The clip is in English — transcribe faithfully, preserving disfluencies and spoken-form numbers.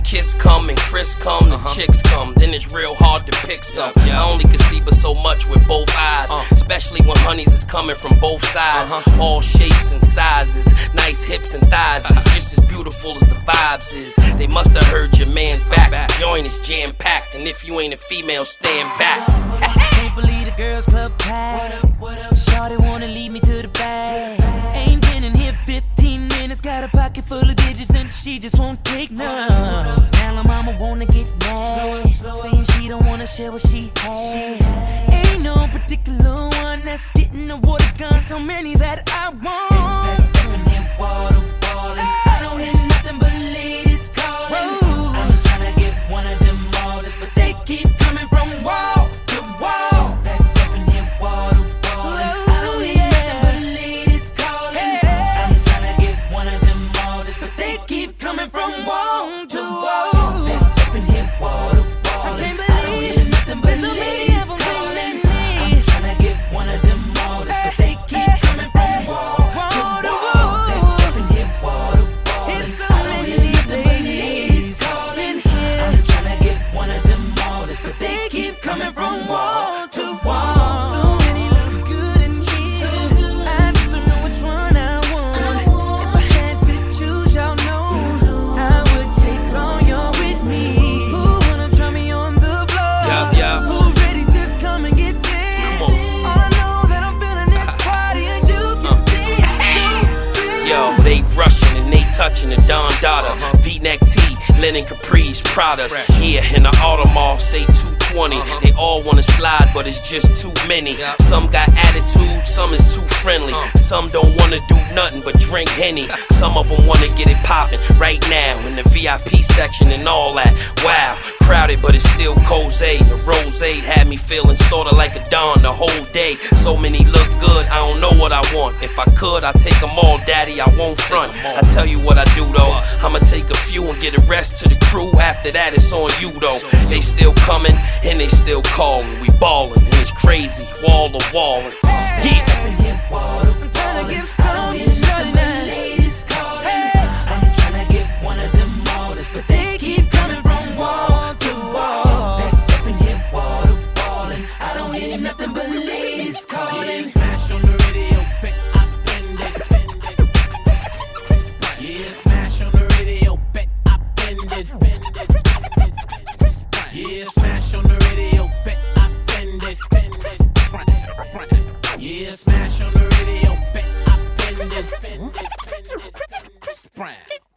Kiss come and Chris come, the uh-huh. chicks come, then it's real hard to pick some. Yeah, yeah. I only can see but so much with both eyes, uh. especially when honeys is coming from both sides. Uh-huh. All shapes and sizes, nice hips and thighs, uh-huh. just as beautiful as the vibes is. They must have heard your man's back. back. Joint is jam packed, and if you ain't a female, stand back. Can't believe the girls club packed. Shawty wanna lead me to the bag. Ain't been in here fifteen minutes, got a pocket full of digits and she just won't take none. Now her mama wanna get mad, saying she don't wanna share what she had. Ain't no particular one that's getting the water gun, so many that I want. Water falling, I don't hear nothing but ladies calling. Whoa. I'm tryna get one of them models, but they keep coming from wall to wall. That definitely water falling. I don't hear nothing but ladies calling. Hey. I'm tryna get one of them models, but they keep coming from wall to wall. That definitely water falling. I can't believe I don't hear nothing but ladies calling. I'm tryna get one of them models, but they keep coming from wall to wall. Coming from wall to wall. So many look good in here. So good. I just don't know which one I want. I want. If I had to choose, y'all know I would take all y'all with me. Who wanna try me on the floor? Yeah, yeah. Who ready to come and get this? All I know that I'm feeling this party and you can uh. see it. Yo, they rushing and they touching the Don Dada. Uh-huh. V-neck tee, linen capris, Prada. Yeah, in the Audemars, say two twenty. Uh-huh. They all wanna slide, but it's just too many. Yeah. Some got attitude, some is too friendly. Uh. Some don't wanna do nothing but drink Henny. Some of them wanna get it poppin' right now in the V I P section and all that. Wow, crowded, but it's still cozy. The rosé had me feeling sorta like a Don the whole day. So many look good, I don't know what I want. If I could, I'd take them all, daddy, I won't front. I tell you what I do though, I'ma take a few and get a rest to the crew. After that, it's on you though. They still coming and they still calling. We ballin' and it's crazy, wall to wall. Yeah.